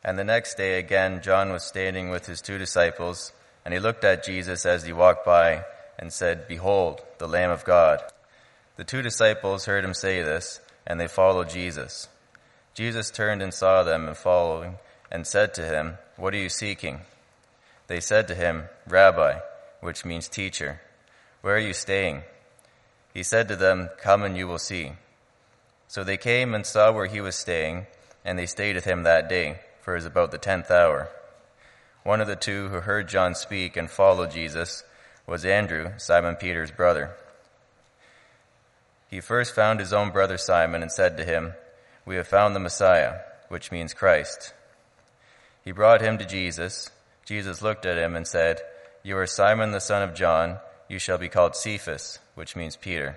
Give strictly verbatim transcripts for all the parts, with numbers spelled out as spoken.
And the next day again John was standing with his two disciples, and he looked at Jesus as he walked by and said, "Behold, the Lamb of God." The two disciples heard him say this, and they followed Jesus. Jesus turned and saw them and following, and said to him, "What are you seeking?" They said to him, "Rabbi," which means teacher, "where are you staying?" He said to them, "Come and you will see." So they came and saw where he was staying, and they stayed with him that day, for it was about the tenth hour. One of the two who heard John speak and followed Jesus was Andrew, Simon Peter's brother. He first found his own brother Simon and said to him, "We have found the Messiah," which means Christ. He brought him to Jesus. Jesus looked at him and said, "You are Simon the son of John. You shall be called Cephas," which means Peter.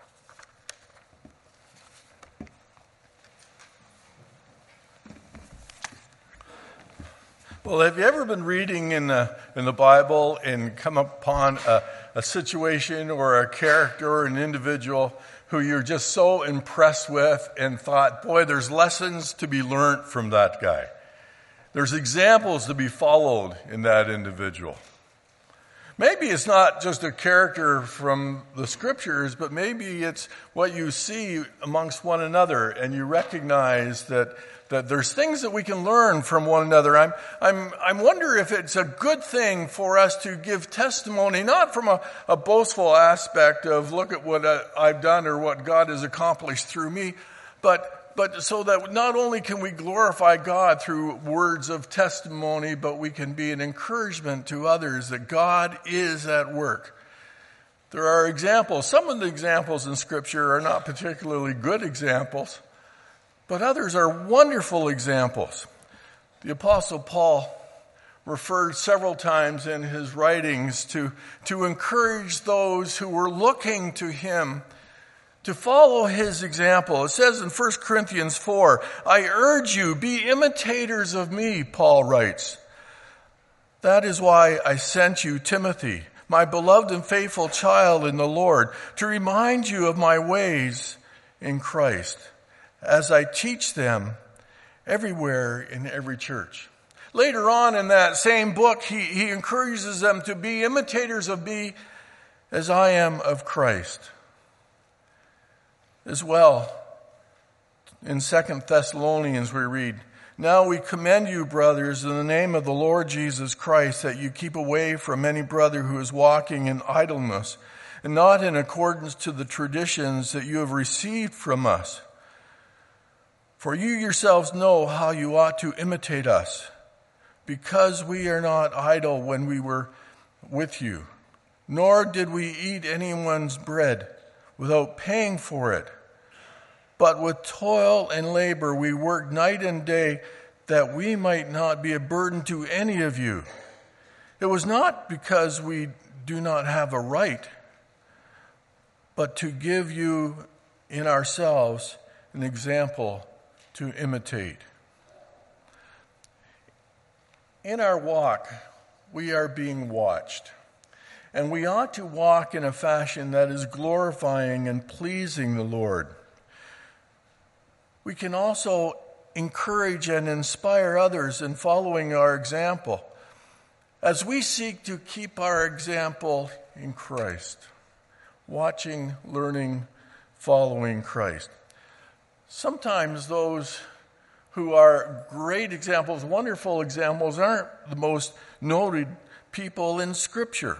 Well, have you ever been reading in the, in the Bible and come upon a, a situation or a character or an individual who you're just so impressed with and thought, boy, there's lessons to be learned from that guy. There's examples to be followed in that individual. Maybe it's not just a character from the scriptures, but maybe it's what you see amongst one another and you recognize that that there's things that we can learn from one another. I'm, I'm, I'm wonder if it's a good thing for us to give testimony, not from a, a boastful aspect of look at what uh, I've done or what God has accomplished through me, but, but so that not only can we glorify God through words of testimony, but we can be an encouragement to others that God is at work. There are examples. Some of the examples in Scripture are not particularly good examples, but others are wonderful examples. The Apostle Paul referred several times in his writings to, to encourage those who were looking to him to follow his example. It says in First Corinthians four, "I urge you, be imitators of me," Paul writes. "That is why I sent you Timothy, my beloved and faithful child in the Lord, to remind you of my ways in Christ, as I teach them everywhere in every church." Later on in that same book, he, he encourages them to be imitators of me as I am of Christ. As well, in Second Thessalonians we read, "Now we commend you, brothers, in the name of the Lord Jesus Christ, that you keep away from any brother who is walking in idleness, and not in accordance to the traditions that you have received from us. For you yourselves know how you ought to imitate us, because we are not idle when we were with you, nor did we eat anyone's bread without paying for it. But with toil and labor we worked night and day, that we might not be a burden to any of you. It was not because we do not have a right, but to give you in ourselves an example to imitate." In our walk, we are being watched, and we ought to walk in a fashion that is glorifying and pleasing the Lord. We can also encourage and inspire others in following our example as we seek to keep our example in Christ, watching, learning, following Christ. Sometimes those who are great examples, wonderful examples, aren't the most noted people in Scripture.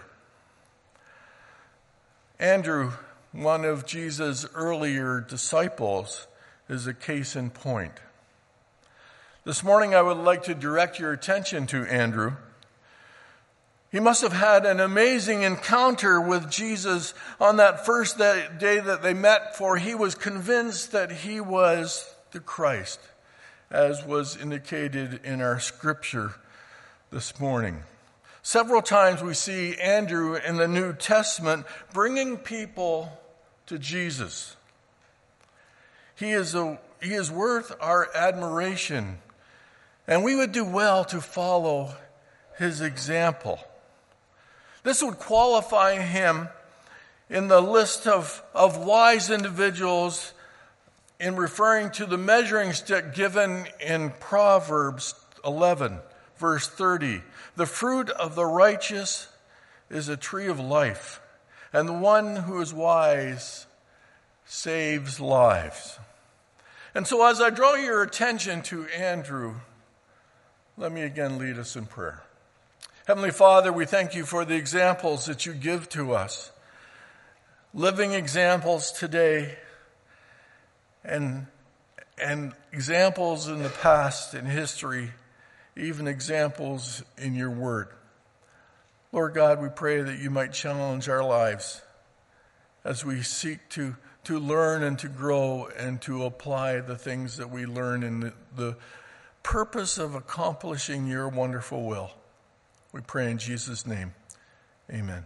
Andrew, one of Jesus' earlier disciples, is a case in point. This morning I would like to direct your attention to Andrew. He must have had an amazing encounter with Jesus on that first day that they met, for he was convinced that he was the Christ, as was indicated in our scripture this morning. Several times we see Andrew in the New Testament bringing people to Jesus. He is, a, he is worth our admiration, and we would do well to follow his example. This would qualify him in the list of, of wise individuals in referring to the measuring stick given in Proverbs eleven, verse thirty. The fruit of the righteous is a tree of life, and the one who is wise saves lives. And so as I draw your attention to Andrew, let me again lead us in prayer. Heavenly Father, we thank you for the examples that you give to us. Living examples today and, and examples in the past, in history, even examples in your word. Lord God, we pray that you might challenge our lives as we seek to, to learn and to grow and to apply the things that we learn in the, the purpose of accomplishing your wonderful will. We pray in Jesus' name. Amen.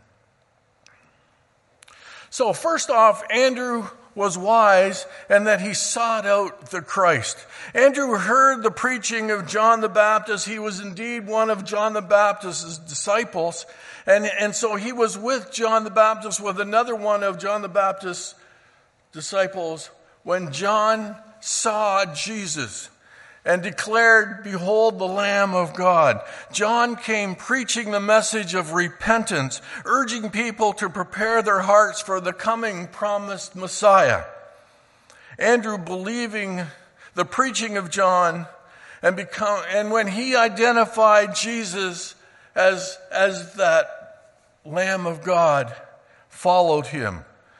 So first off, Andrew was wise and that he sought out the Christ. Andrew heard the preaching of John the Baptist. He was indeed one of John the Baptist's disciples. And, and so he was with John the Baptist, with another one of John the Baptist's disciples, when John saw Jesus and declared, "Behold the Lamb of God." John came preaching the message of repentance, urging people to prepare their hearts for the coming promised Messiah. Andrew, believing the preaching of John, and become, and when he identified Jesus as, as that Lamb of God, followed him.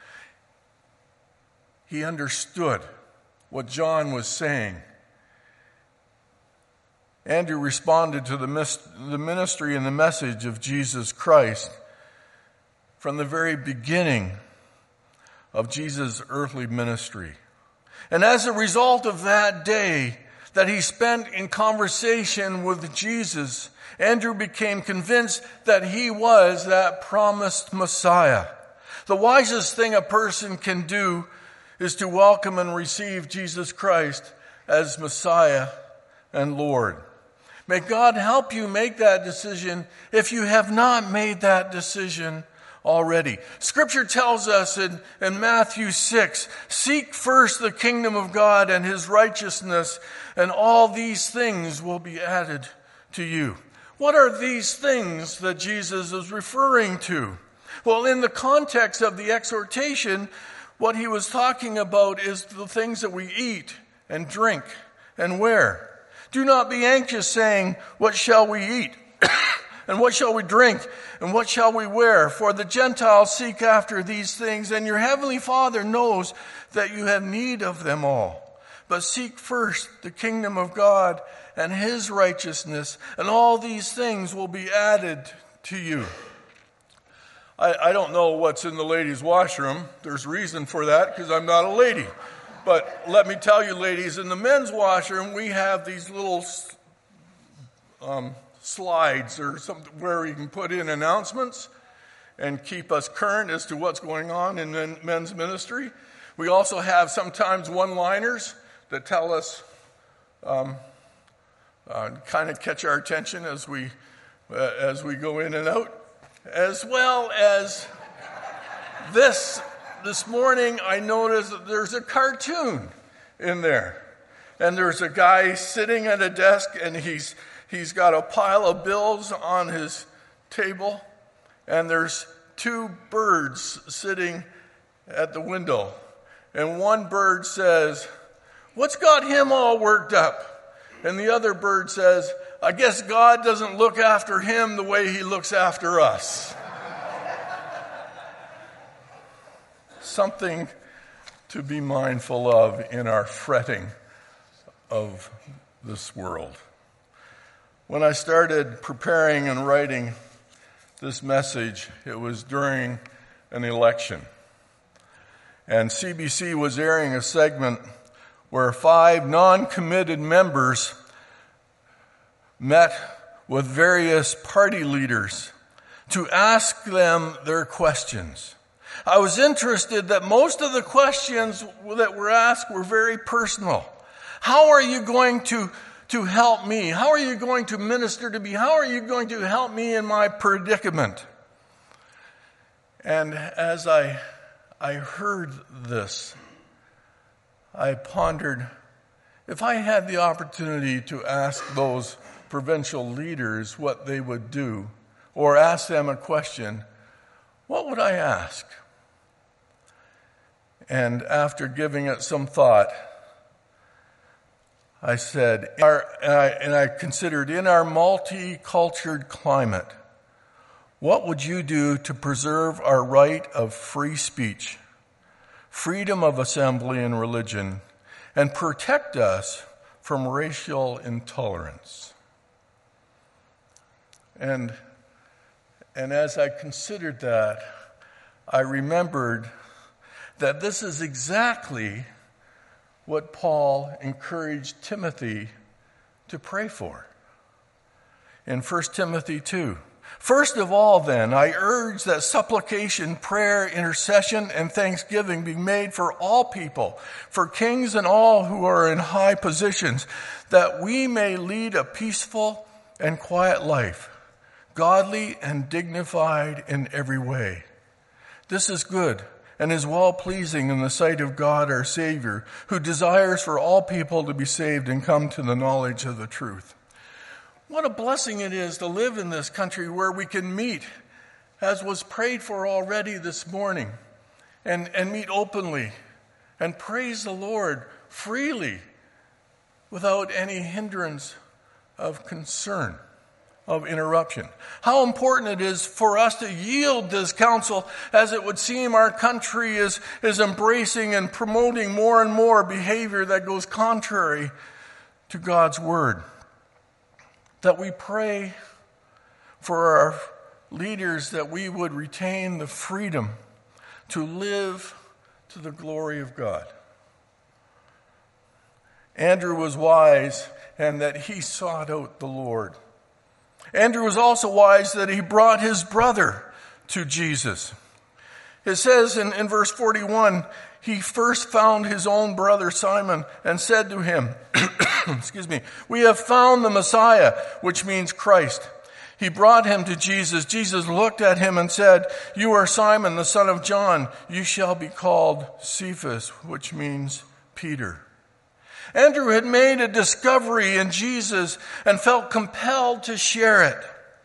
He understood what John was saying. Andrew responded to the ministry and the message of Jesus Christ from the very beginning of Jesus' earthly ministry. And as a result of that day that he spent in conversation with Jesus, Andrew became convinced that he was that promised Messiah. The wisest thing a person can do is to welcome and receive Jesus Christ as Messiah and Lord. May God help you make that decision if you have not made that decision already. Scripture tells us in, in Matthew six, "Seek first the kingdom of God and his righteousness, and all these things will be added to you." What are these things that Jesus is referring to? Well, in the context of the exhortation, what he was talking about is the things that we eat and drink and wear. Do not be anxious, saying, "What shall we eat? And what shall we drink? And what shall we wear? For the Gentiles seek after these things, and your heavenly Father knows that you have need of them all. But seek first the kingdom of God and his righteousness, and all these things will be added to you." I, I don't know what's in the ladies' washroom. There's reason for that, because I'm not a lady. But let me tell you, ladies, in the men's washroom, we have these little um, slides or something where you can put in announcements and keep us current as to what's going on in men, men's ministry. We also have sometimes one-liners that tell us, um, uh, kind of catch our attention as we uh, as we go in and out, as well as this. This morning, I noticed that there's a cartoon in there. And there's a guy sitting at a desk, and he's he's got a pile of bills on his table. And there's two birds sitting at the window. And one bird says, "What's got him all worked up?" And the other bird says, "I guess God doesn't look after him the way he looks after us." Something to be mindful of in our fretting of this world. When I started preparing and writing this message, it was during an election. And C B C was airing a segment where five non-committed members met with various party leaders to ask them their questions. I was interested that most of the questions that were asked were very personal. How are you going to, to help me? How are you going to minister to me? How are you going to help me in my predicament? And as I, I heard this, I pondered, if I had the opportunity to ask those provincial leaders what they would do, or ask them a question, what would I ask? And after giving it some thought, I said, our, and, I, and I considered, in our multicultural climate, what would you do to preserve our right of free speech, freedom of assembly and religion, and protect us from racial intolerance? And, and as I considered that, I remembered that this is exactly what Paul encouraged Timothy to pray for in First Timothy two. First of all, then, I urge that supplication, prayer, intercession, and thanksgiving be made for all people, for kings and all who are in high positions, that we may lead a peaceful and quiet life, godly and dignified in every way. This is good and is well-pleasing in the sight of God our Savior, who desires for all people to be saved and come to the knowledge of the truth. What a blessing it is to live in this country where we can meet, as was prayed for already this morning, and, and meet openly and praise the Lord freely without any hindrance of concern, of interruption. How important it is for us to yield this counsel, as it would seem our country is, is embracing and promoting more and more behavior that goes contrary to God's word. That we pray for our leaders, that we would retain the freedom to live to the glory of God. Andrew was wise, and that he sought out the Lord. Andrew was also wise that he brought his brother to Jesus. It says in, in verse forty-one, he first found his own brother Simon and said to him, excuse me, we have found the Messiah, which means Christ. He brought him to Jesus. Jesus looked at him and said, you are Simon, the son of John. You shall be called Cephas, which means Peter. Andrew had made a discovery in Jesus and felt compelled to share it.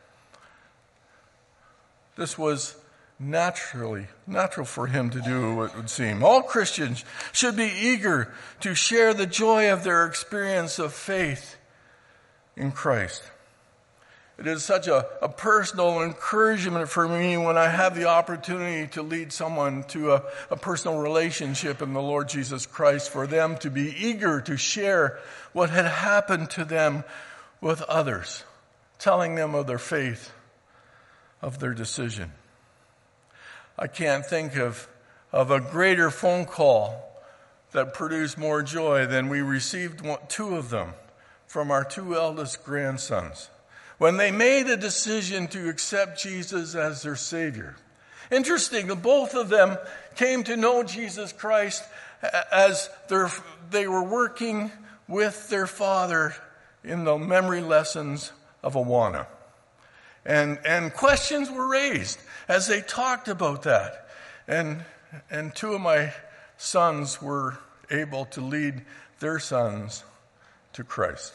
This was naturally, natural for him to do, it would seem. All Christians should be eager to share the joy of their experience of faith in Christ. It is such a, a personal encouragement for me when I have the opportunity to lead someone to a, a personal relationship in the Lord Jesus Christ, for them to be eager to share what had happened to them with others, telling them of their faith, of their decision. I can't think of, of a greater phone call that produced more joy than we received one, two of them from our two eldest grandsons, when they made a decision to accept Jesus as their Savior. Interesting, both of them came to know Jesus Christ as their, they were working with their father in the memory lessons of Awana. And, and questions were raised as they talked about that. And, and two of my sons were able to lead their sons to Christ.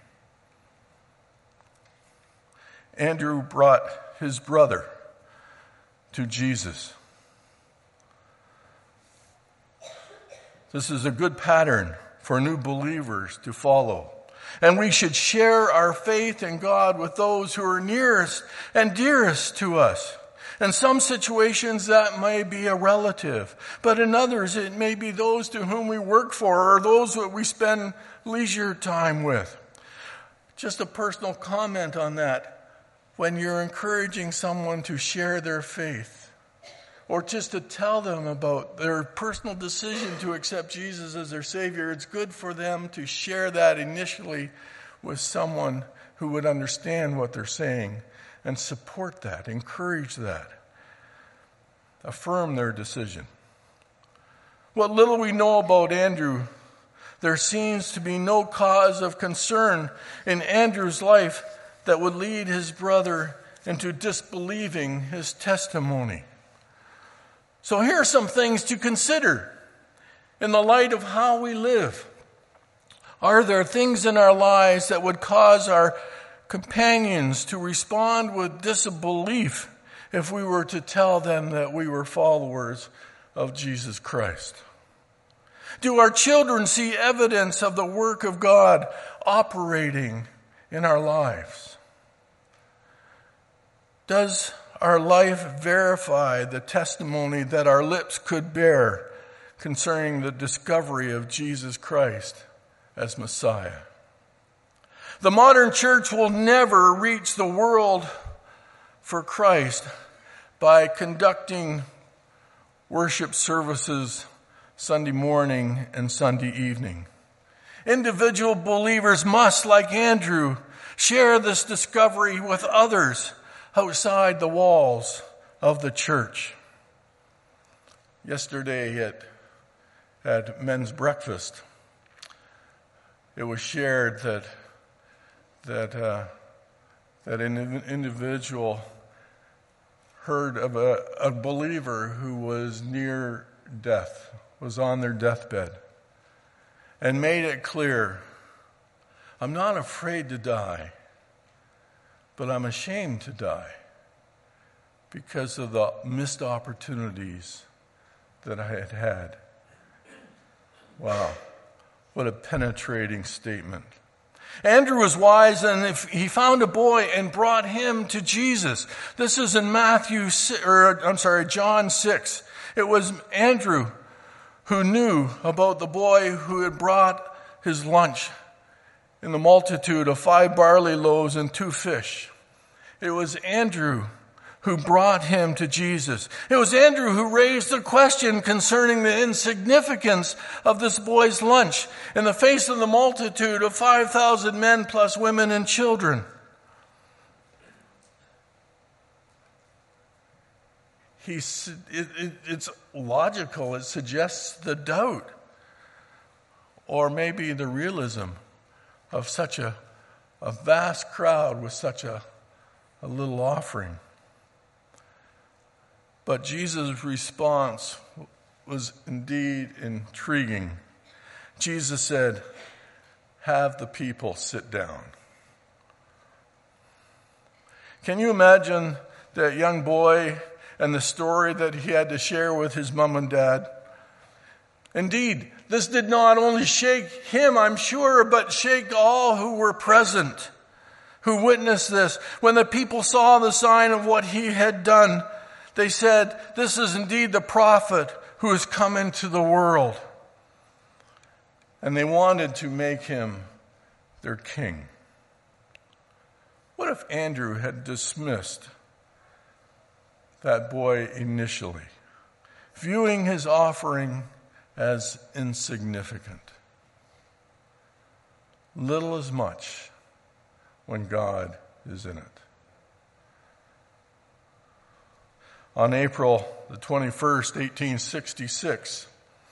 Andrew brought his brother to Jesus. This is a good pattern for new believers to follow. And we should share our faith in God with those who are nearest and dearest to us. In some situations that may be a relative, but in others it may be those to whom we work for or those that we spend leisure time with. Just a personal comment on that. When you're encouraging someone to share their faith, or just to tell them about their personal decision to accept Jesus as their Savior, it's good for them to share that initially with someone who would understand what they're saying and support that, encourage that, affirm their decision. What little we know about Andrew, there seems to be no cause of concern in Andrew's life that would lead his brother into disbelieving his testimony. So here are some things to consider in the light of how we live. Are there things in our lives that would cause our companions to respond with disbelief if we were to tell them that we were followers of Jesus Christ? Do our children see evidence of the work of God operating in our lives? Does our life verify the testimony that our lips could bear concerning the discovery of Jesus Christ as Messiah? The modern church will never reach the world for Christ by conducting worship services Sunday morning and Sunday evening. Individual believers must, like Andrew, share this discovery with others outside the walls of the church. Yesterday at, at men's breakfast, it was shared that that uh, that an individual heard of a, a believer who was near death, was on their deathbed, and made it clear, I'm not afraid to die, but I'm ashamed to die because of the missed opportunities that I had had. Wow, what a penetrating statement. Andrew was wise, and if he found a boy and brought him to Jesus. This is in Matthew, or I'm sorry, John six. It was Andrew who knew about the boy who had brought his lunch in the multitude of five barley loaves and two fish. It was Andrew who brought him to Jesus. It was Andrew who raised the question concerning the insignificance of this boy's lunch in the face of the multitude of five thousand men plus women and children. He's, it, it, it's logical. It suggests the doubt or maybe the realism of such a, a vast crowd with such a, a little offering. But Jesus' response was indeed intriguing. Jesus said, "Have the people sit down." Can you imagine that young boy and the story that he had to share with his mom and dad? Indeed, this did not only shake him, I'm sure, but shake all who were present, who witnessed this. When the people saw the sign of what he had done, they said, "This is indeed the prophet who has come into the world." And they wanted to make him their king. What if Andrew had dismissed that boy initially, viewing his offering as insignificant? Little as much when God is in it. On April the twenty-first, eighteen sixty-six,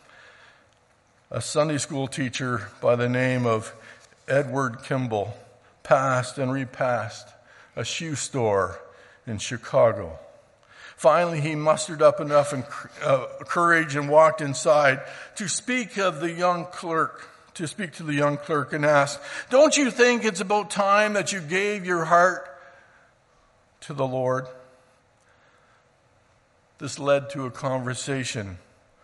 a Sunday school teacher by the name of Edward Kimball passed and repassed a shoe store in Chicago. Finally, he mustered up enough uh, courage and walked inside to speak of the young clerk, to speak to the young clerk and ask, "Don't you think it's about time that you gave your heart to the Lord?" This led to a conversation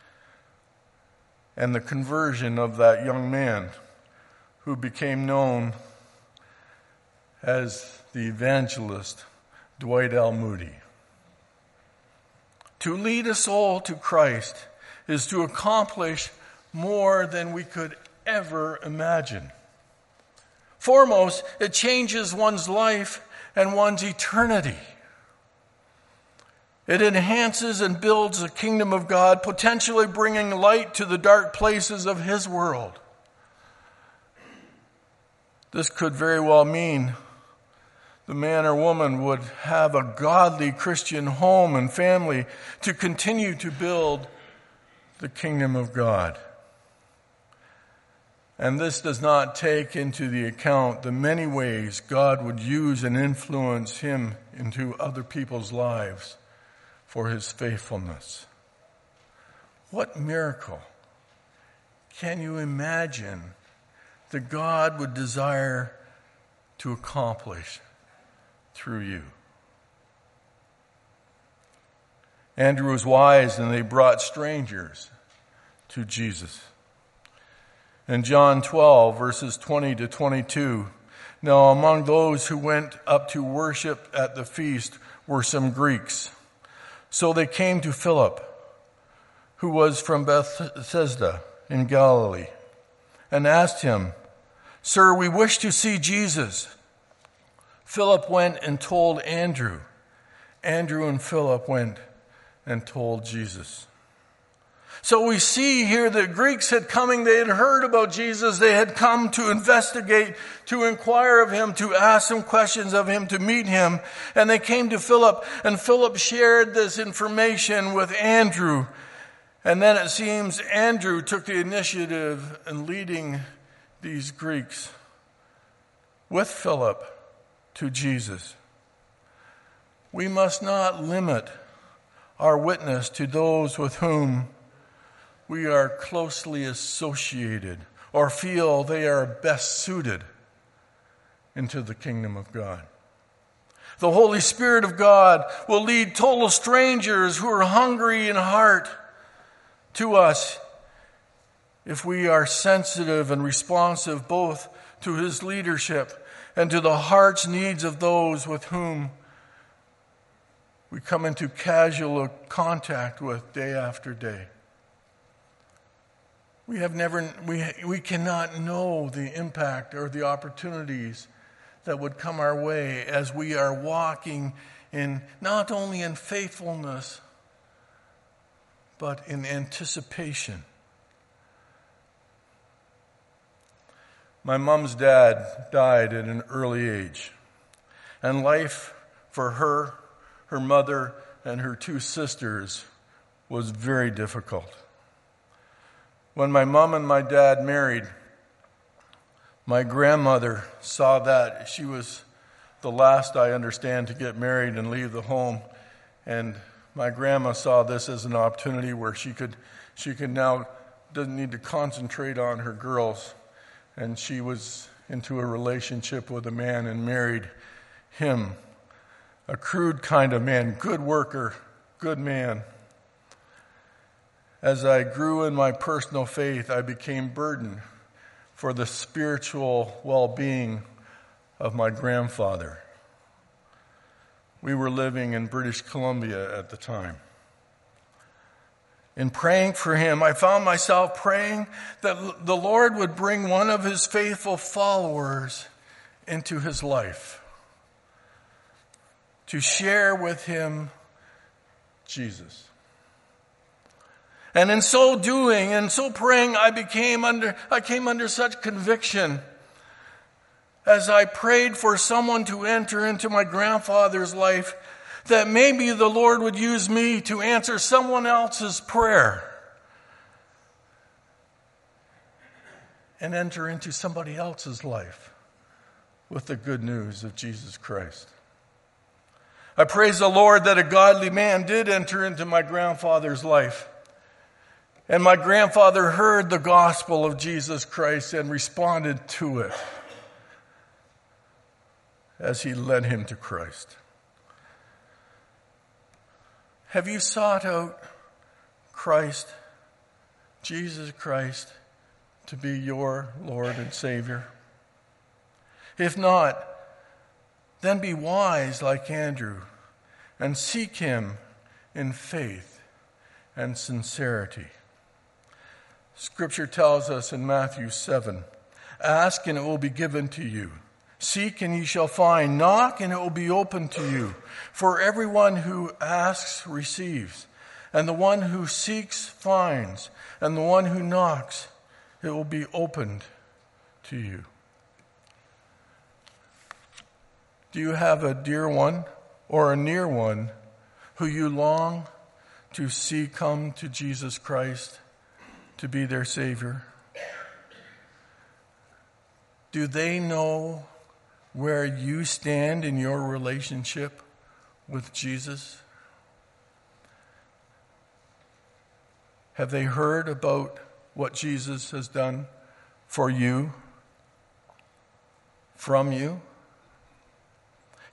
and the conversion of that young man who became known as the evangelist Dwight L. Moody. To lead a soul to Christ is to accomplish more than we could ever imagine. Foremost, it changes one's life and one's eternity. It enhances and builds the kingdom of God, potentially bringing light to the dark places of His world. This could very well mean the man or woman would have a godly Christian home and family to continue to build the kingdom of God. And this does not take into the account the many ways God would use and influence him into other people's lives for his faithfulness. What miracle can you imagine that God would desire to accomplish through you. Andrew was wise, and they brought strangers to Jesus. In John twelve, verses twenty to twenty-two, now among those who went up to worship at the feast were some Greeks. So they came to Philip, who was from Bethsaida in Galilee, and asked him, "Sir, we wish to see Jesus." Philip went and told Andrew. Andrew and Philip went and told Jesus. So we see here that Greeks had coming, they had heard about Jesus, they had come to investigate, to inquire of him, to ask some questions of him, to meet him. And they came to Philip, and Philip shared this information with Andrew. And then it seems Andrew took the initiative in leading these Greeks with Philip to Jesus. We must not limit our witness to those with whom we are closely associated or feel they are best suited into the kingdom of God. The Holy Spirit of God will lead total strangers who are hungry in heart to us if we are sensitive and responsive both to his leadership and to the heart's needs of those with whom we come into casual contact with day after day. We have never, we, we cannot know the impact or the opportunities that would come our way as we are walking in, not only in faithfulness, but in anticipation. My mom's dad died at an early age, and life for her, her mother, and her two sisters was very difficult. When my mom and my dad married, my grandmother saw that. She was the last, I understand, to get married and leave the home. And my grandma saw this as an opportunity where she could she could now, doesn't need to concentrate on her girls. And she was into a relationship with a man and married him. A crude kind of man, good worker, good man. As I grew in my personal faith, I became burdened for the spiritual well-being of my grandfather. We were living in British Columbia at the time. In praying for him, I found myself praying that the Lord would bring one of his faithful followers into his life to share with him Jesus. And in so doing, and so praying, I became under, I came under such conviction as I prayed for someone to enter into my grandfather's life that maybe the Lord would use me to answer someone else's prayer and enter into somebody else's life with the good news of Jesus Christ. I praise the Lord that a godly man did enter into my grandfather's life. And my grandfather heard the gospel of Jesus Christ and responded to it as he led him to Christ. Have you sought out Christ, Jesus Christ, to be your Lord and Savior? If not, then be wise like Andrew and seek him in faith and sincerity. Scripture tells us in Matthew seven, ask and it will be given to you. Seek and ye shall find. Knock and it will be opened to you. For everyone who asks receives, and the one who seeks finds, and the one who knocks, it will be opened to you. Do you have a dear one or a near one who you long to see come to Jesus Christ to be their Savior? Do they know where you stand in your relationship with Jesus? Have they heard about what Jesus has done for you, from you?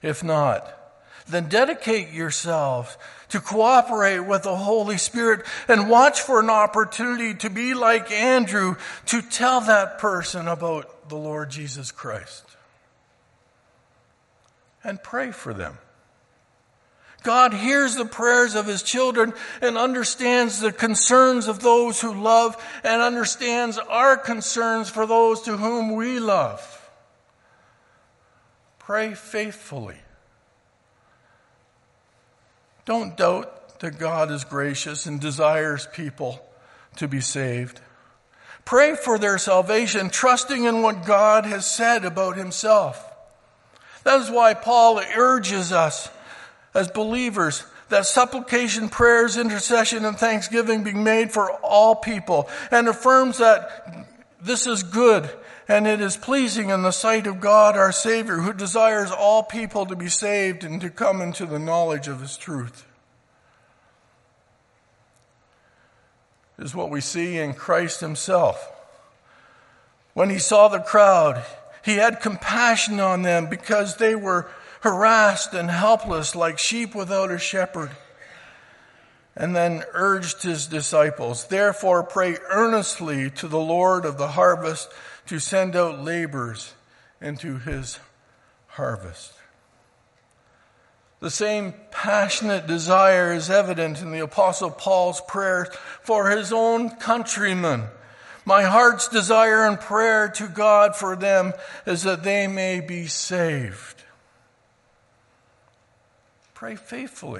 If not, then dedicate yourselves to cooperate with the Holy Spirit and watch for an opportunity to be like Andrew, to tell that person about the Lord Jesus Christ. And pray for them. God hears the prayers of his children and understands the concerns of those who love and understands our concerns for those to whom we love. Pray faithfully. Don't doubt that God is gracious and desires people to be saved. Pray for their salvation, trusting in what God has said about himself. That is why Paul urges us as believers that supplication, prayers, intercession, and thanksgiving be made for all people, and affirms that this is good and it is pleasing in the sight of God our Savior, who desires all people to be saved and to come into the knowledge of his truth. This is what we see in Christ himself. When he saw the crowd, he had compassion on them because they were harassed and helpless like sheep without a shepherd. And then urged his disciples, therefore pray earnestly to the Lord of the harvest to send out laborers into his harvest. The same passionate desire is evident in the Apostle Paul's prayer for his own countrymen. My heart's desire and prayer to God for them is that they may be saved. Pray faithfully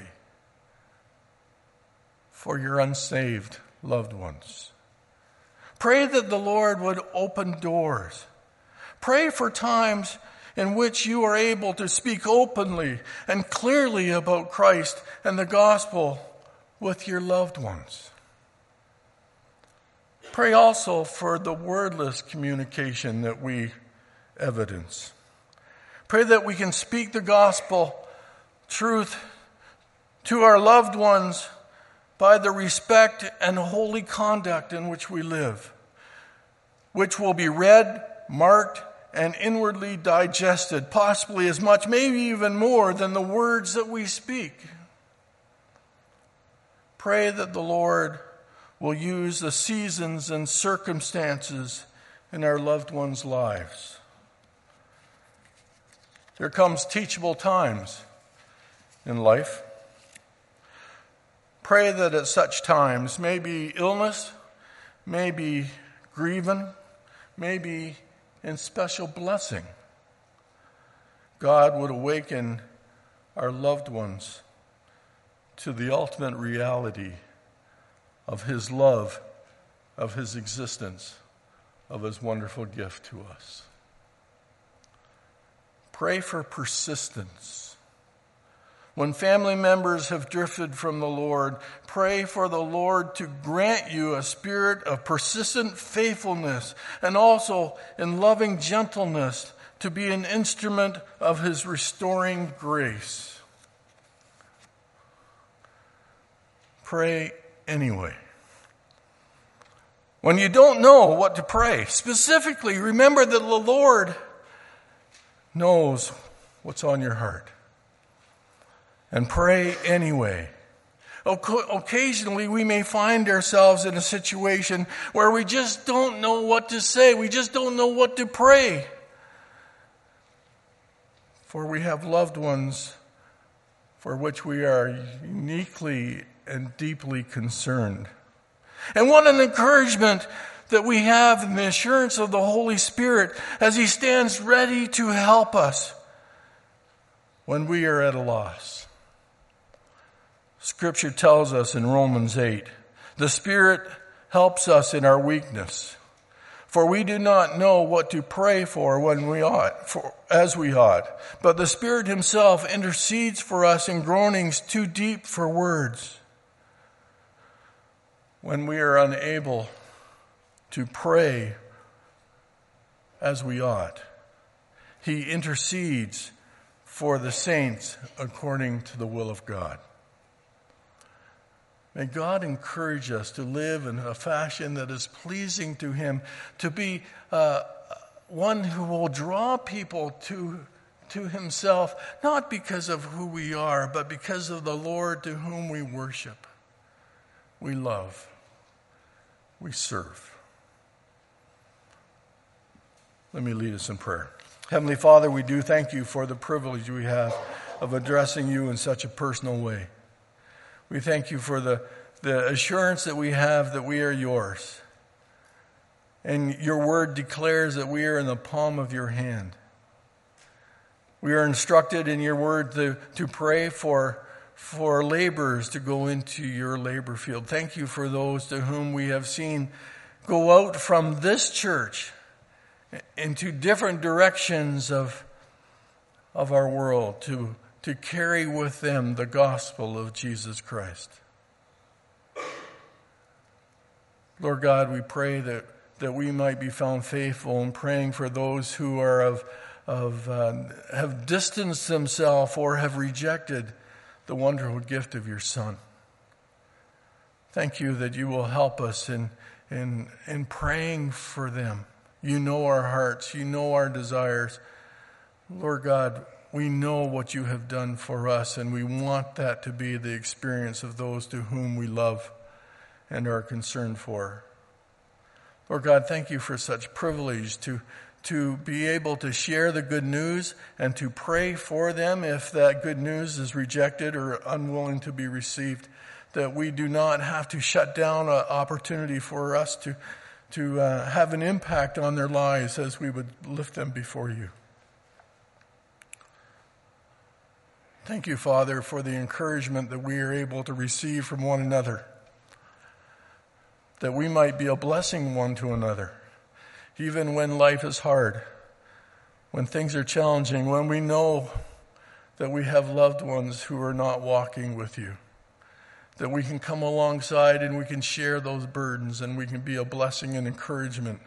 for your unsaved loved ones. Pray that the Lord would open doors. Pray for times in which you are able to speak openly and clearly about Christ and the gospel with your loved ones. Pray also for the wordless communication that we evidence. Pray that we can speak the gospel truth to our loved ones by the respect and holy conduct in which we live, which will be read, marked, and inwardly digested, possibly as much, maybe even more, than the words that we speak. Pray that the Lord will use the seasons and circumstances in our loved ones' lives. There comes teachable times in life. Pray that at such times, maybe illness, maybe grieving, maybe in special blessing, God would awaken our loved ones to the ultimate reality of his love, of his existence, of his wonderful gift to us. Pray for persistence. When family members have drifted from the Lord, pray for the Lord to grant you a spirit of persistent faithfulness and also in loving gentleness to be an instrument of his restoring grace. Pray anyway. When you don't know what to pray, specifically remember that the Lord knows what's on your heart. And pray anyway. Occasionally, we may find ourselves in a situation where we just don't know what to say. We just don't know what to pray. For we have loved ones for which we are uniquely and deeply concerned. And what an encouragement that we have in the assurance of the Holy Spirit as he stands ready to help us when we are at a loss. Scripture tells us in Romans eight, the Spirit helps us in our weakness, for we do not know what to pray for when we ought, for, as we ought. But the Spirit himself intercedes for us in groanings too deep for words. When we are unable to pray as we ought, he intercedes for the saints according to the will of God. May God encourage us to live in a fashion that is pleasing to him, to be uh, one who will draw people to, to himself, not because of who we are, but because of the Lord to whom we worship, we love, we serve. Let me lead us in prayer. Heavenly Father, we do thank you for the privilege we have of addressing you in such a personal way. We thank you for the, the assurance that we have that we are yours. And your word declares that we are in the palm of your hand. We are instructed in your word to, to pray for, for laborers to go into your labor field. Thank you for those to whom we have seen go out from this church into different directions of, of our world to, to carry with them the gospel of Jesus Christ. Lord God, we pray that, that we might be found faithful in praying for those who are of, of uh, have distanced themselves or have rejected the wonderful gift of your Son. Thank you that you will help us in, in, in praying for them. You know our hearts. You know our desires. Lord God, we know what you have done for us, and we want that to be the experience of those to whom we love and are concerned for. Lord God, thank you for such privilege to, to be able to share the good news and to pray for them if that good news is rejected or unwilling to be received, that we do not have to shut down an opportunity for us to to uh, have an impact on their lives as we would lift them before you. Thank you, Father, for the encouragement that we are able to receive from one another, that we might be a blessing one to another, even when life is hard, when things are challenging, when we know that we have loved ones who are not walking with you, that we can come alongside and we can share those burdens and we can be a blessing and encouragement.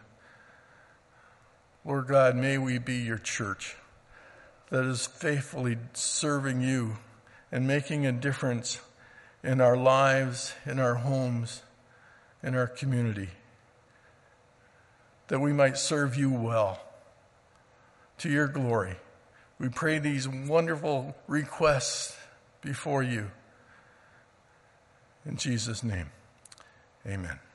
Lord God, may we be your church that is faithfully serving you and making a difference in our lives, in our homes, in our community, that we might serve you well to your glory. We pray these wonderful requests before you. In Jesus' name, amen.